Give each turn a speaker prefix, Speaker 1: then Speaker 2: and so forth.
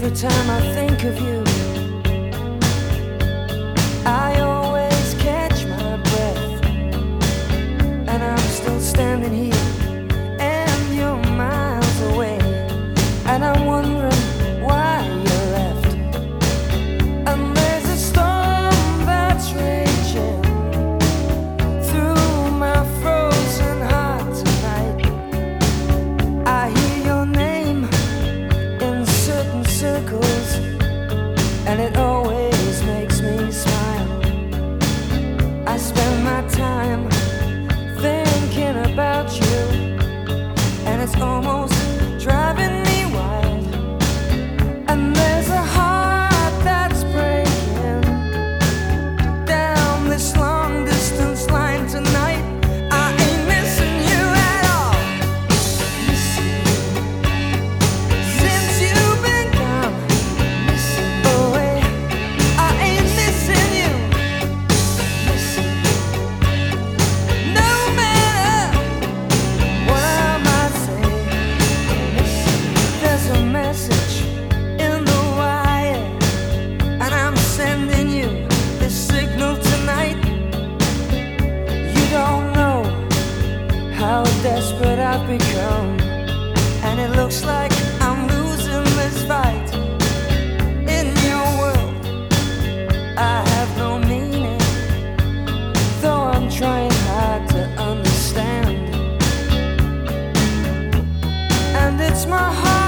Speaker 1: Every time I think of you, I always catch my breath, and I'm still standing here, and you're miles away, and I'm wondering why you left. And there's a storm that's raging through my frozen heart tonight. I hear your name in certain circles, and it always makes me smile. I spend my time thinking about you, and it's almost driving me wild. And there's a heart that's breaking down this long distance line tonight. I ain't missing you at all. Since you've been gone away, I ain't missing you. No matter what I might say, there's a message in the wire, and I'm sending you this signal tonight. You don't know how desperate I've become, and it looks like I'm losing this fight. In your world, I have no meaning, though I'm trying hard to understand. And it's my heart